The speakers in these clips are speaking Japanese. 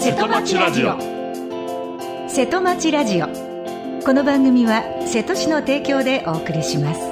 瀬戸町ラジオ。瀬戸町ラジオ、この番組は瀬戸市の提供でお送りします。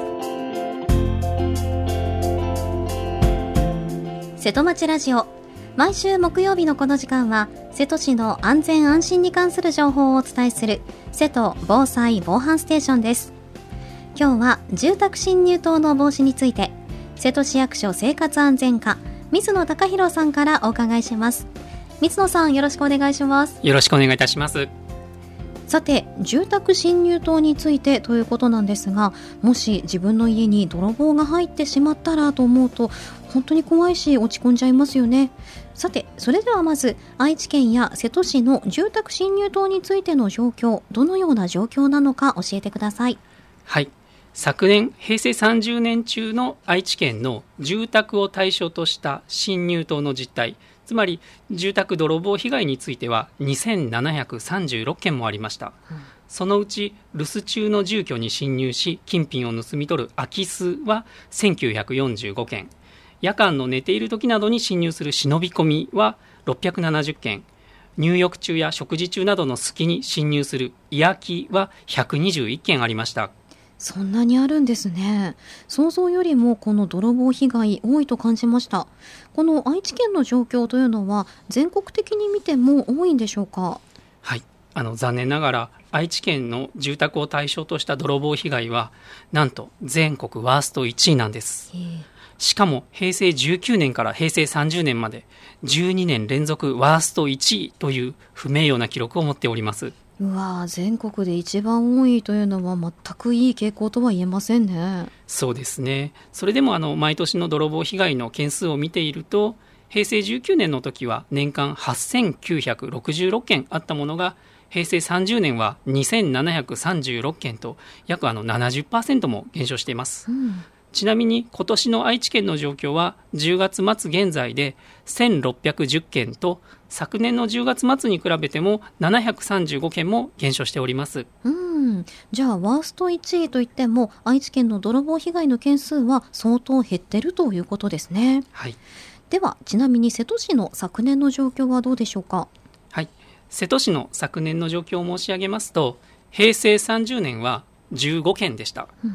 瀬戸町ラジオ、毎週木曜日のこの時間は瀬戸市の安全安心に関する情報をお伝えする瀬戸防災防犯ステーションです。今日は住宅侵入等の防止について、瀬戸市役所生活安全課水野貴弘さんからお伺いします。水野さん、よろしくお願いします。 よろしくお願いいたします。 さて、住宅侵入等についてということなんですが、もし自分の家に泥棒が入ってしまったらと思うと本当に怖いし落ち込んじゃいますよね。さて、それではまず愛知県や瀬戸市の住宅侵入等についての状況、どのような状況なのか教えてください。 はい、昨年平成30年中の愛知県の住宅を対象とした侵入等の実態、つまり住宅泥棒被害については2736件もありました。そのうち留守中の住居に侵入し金品を盗み取る空き巣は1945件、夜間の寝ている時などに侵入する忍び込みは670件、入浴中や食事中などの隙に侵入する居空きは121件ありました。 そんなにあるんですね。想像よりもこの泥棒被害多いと感じました。この愛知県の状況というのは全国的に見ても多いんでしょうか？ はい、残念ながら愛知県の住宅を対象とした泥棒被害はなんと全国ワースト1位なんです。しかも平成19年から平成30年まで12年連続ワースト1位という不名誉な記録を持っております。 うわ、全国で一番多いというのは全くいい傾向とは言えませんね。 そうですね。それでも毎年の泥棒被害の件数を見ていると、平成19年の時は年間8966件あったものが平成30年は2736件と約70% も減少しています。ちなみに今年の愛知県の状況は10月末現在で1610件と、昨年の10月末に比べても735件も減少しております。 じゃあワースト1位といっても愛知県の泥棒被害の件数は相当減ってるということですね。 はい、 ではちなみに瀬戸市の昨年の状況はどうでしょうか？ はい、瀬戸市の昨年の状況を申し上げますと、平成30年は15件でした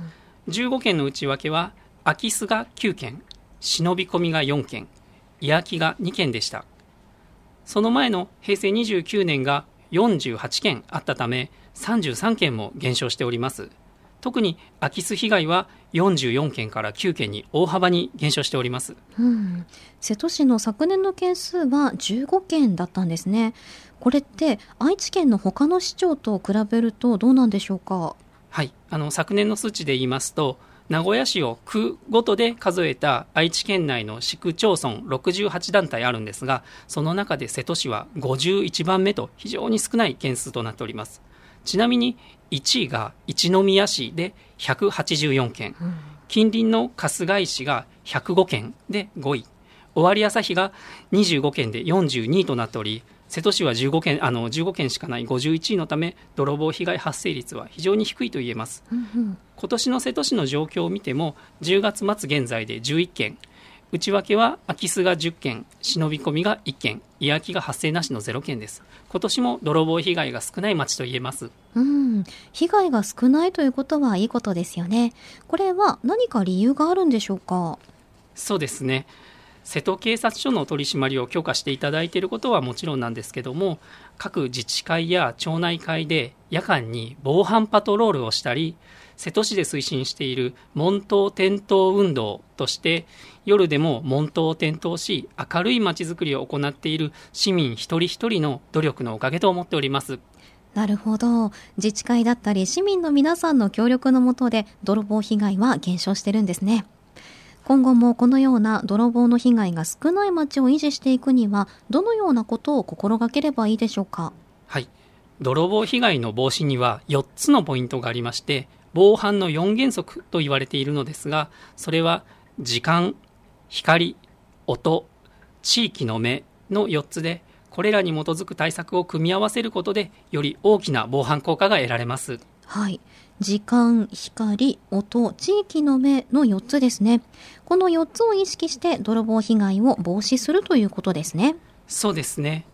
。15件の内訳は空き巣が9件、忍び込みが4件、居空きが2件でした。その前の平成29年が48件あったため33件も減少しております。特に空き巣被害は44件から9件に大幅に減少しております。 瀬戸市の昨年の件数は15件だったんですね。これって愛知県の他の市町と比べるとどうなんでしょうか？ はい、昨年の数値で言いますと、名古屋市を区ごとで数えた愛知県内の市区町村68団体あるんですが、その中で瀬戸市は51番目と非常に少ない件数となっております。ちなみに1位が一宮市で184件、近隣の春日井市が105件で5位、尾張旭が25件で42位となっており、瀬戸市は15件しかない51位のため泥棒被害発生率は非常に低いと言えます。今年の瀬戸市の状況を見ても10月末現在で11件、内訳は空き巣が10件、忍び込みが1件、居空きが発生なしの0件です。今年も泥棒被害が少ない町と言えます。 被害が少ないということはいいことですよね。これは何か理由があるんでしょうか？ そうですね。瀬戸警察署の取り締まりを許可していただいていることはもちろんなんですけども、各自治会や町内会で夜間に防犯パトロールをしたり、瀬戸市で推進している門頭点灯運動として夜でも門頭を点灯し明るい街づくりを行っている市民一人一人の努力のおかげと思っております。 なるほど。自治会だったり市民の皆さんの協力のもとで泥棒被害は減少してるんですね。今後もこのような泥棒の被害が少ない街を維持していくにはどのようなことを心がければいいでしょうか？ はい、泥棒被害の防止には4つのポイントがありまして、防犯の4原則と言われているのですが、それは時間、光、音、地域の目の4つで、これらに基づく対策を組み合わせることでより大きな防犯効果が得られます。 はい、時間、光、音、地域の目の4つですね。この4つを意識して泥棒被害を防止するということですね。 そうですね。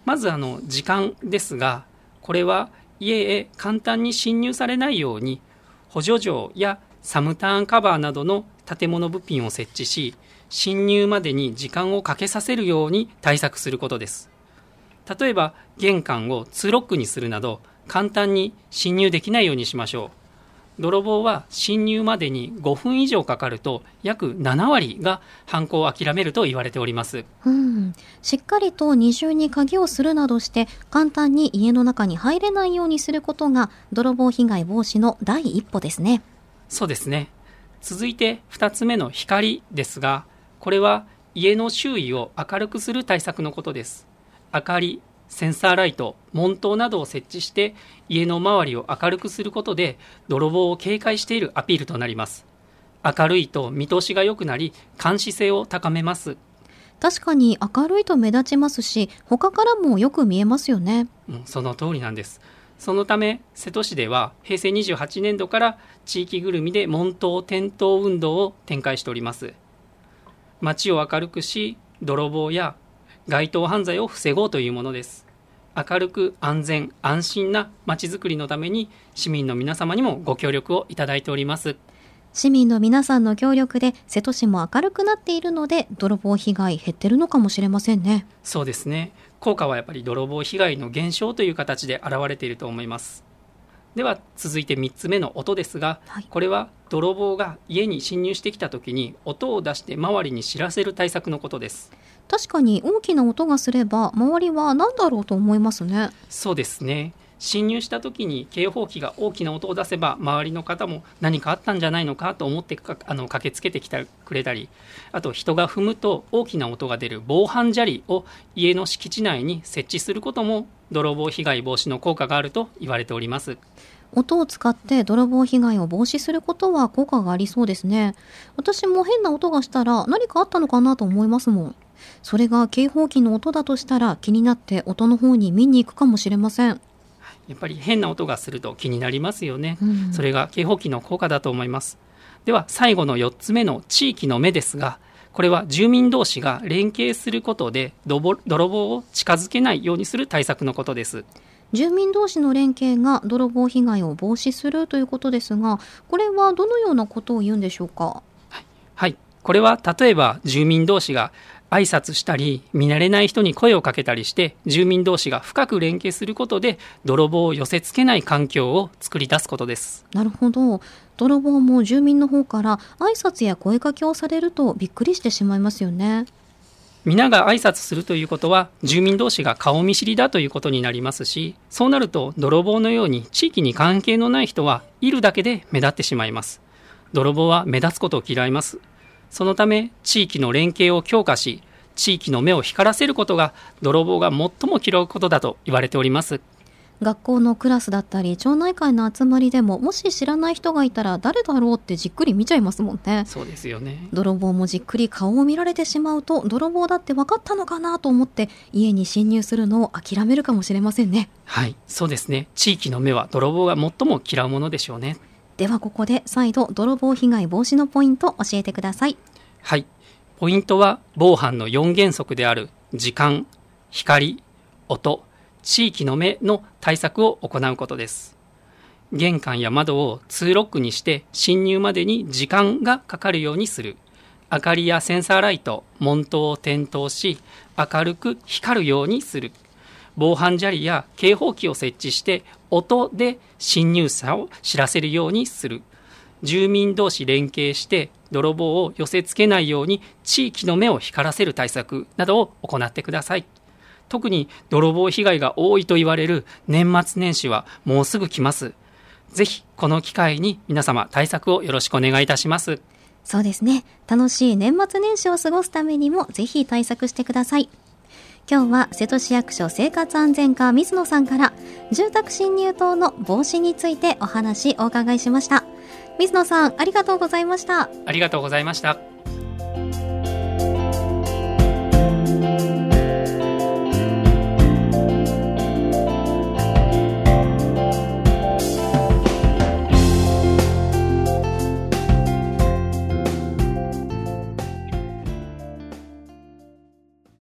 まず時間ですが、これは家へ簡単に侵入されないように補助錠やサムターンカバーなどの建物部品を設置し、侵入までに時間をかけさせるように対策することです。例えば玄関をツーロックにするなど簡単に侵入できないようにしましょう。泥棒は侵入までに5分以上かかると約7割が犯行を諦めると言われております。 しっかりと二重に鍵をするなどして簡単に家の中に入れないようにすることが泥棒被害防止の第一歩ですね。 そうですね。続いて2つ目の光ですが、これは家の周囲を明るくする対策のことです。明かり、センサーライト、門灯などを設置して家の周りを明るくすることで泥棒を警戒しているアピールとなります。明るいと見通しが良くなり監視性を高めます。 確かに明るいと目立ちますし、他からもよく見えますよね。 その通りなんです。そのため瀬戸市では平成28年度から地域ぐるみで門灯点灯運動を展開しております。街を明るくし、泥棒や街頭犯罪を防ごうというものです。明るく安全安心な街づくりのために市民の皆様にもご協力をいただいております。 市民の皆さんの協力で瀬戸市も明るくなっているので泥棒被害減ってるのかもしれませんね。 そうですね。効果はやっぱり泥棒被害の減少という形で現れていると思います。では続いて3つ目の音ですが、これは泥棒が家に侵入してきた時に音を出して周りに知らせる対策のことです。 確かに大きな音がすれば周りは何だろうと思いますね。 そうですね。侵入した時に警報器が大きな音を出せば周りの方も何かあったんじゃないのかと思って駆けつけてきてくれたり、あと人が踏むと大きな音が出る防犯砂利を家の敷地内に設置することも泥棒被害防止の効果があると言われております。 音を使って泥棒被害を防止することは効果がありそうですね。私も変な音がしたら何かあったのかなと思いますもん。それが警報器の音だとしたら気になって音の方に見に行くかもしれません。 やっぱり変な音がすると気になりますよね。それが警報器の効果だと思います。では最後の4つ目の地域の目ですが、これは住民同士が連携することで泥棒を近づけないようにする対策のことです。 住民同士の連携が泥棒被害を防止するということですが、これはどのようなことを言うんでしょうか。 はい、これは例えば住民同士が挨拶したり見慣れない人に声をかけたりして住民同士が深く連携することで泥棒を寄せつけない環境を作り出すことです。 なるほど。泥棒も住民の方から挨拶や声かけをされるとびっくりしてしまいますよね。 皆が挨拶するということは住民同士が顔見知りだということになりますし、そうなると泥棒のように地域に関係のない人はいるだけで目立ってしまいます。泥棒は目立つことを嫌います。そのため地域の連携を強化し、地域の目を光らせることが泥棒が最も嫌うことだと言われております。 学校のクラスだったり町内会の集まりでももし知らない人がいたら誰だろうってじっくり見ちゃいますもんね。 そうですよね。 泥棒もじっくり顔を見られてしまうと泥棒だって分かったのかなと思って家に侵入するのを諦めるかもしれませんね。 はい、そうですね。地域の目は泥棒が最も嫌うものでしょうね。 ではここで再度泥棒被害防止のポイント教えてください。 はい、ポイントは防犯の4原則である時間、光、音、地域の目の対策を行うことです。玄関や窓をツーロックにして侵入までに時間がかかるようにする。明かりやセンサーライト、門灯を点灯し明るく光るようにする。防犯砂利や警報器を設置して音で侵入者を知らせるようにする。住民同士連携して泥棒を寄せつけないように地域の目を光らせる対策などを行ってください。特に泥棒被害が多いと言われる年末年始はもうすぐ来ます。ぜひこの機会に皆様対策をよろしくお願いいたします。 そうですね。楽しい年末年始を過ごすためにもぜひ対策してください。今日は瀬戸市役所生活安全課水野さんから住宅侵入等の防止についてお話お伺いしました。水野さん、ありがとうございました。 ありがとうございました。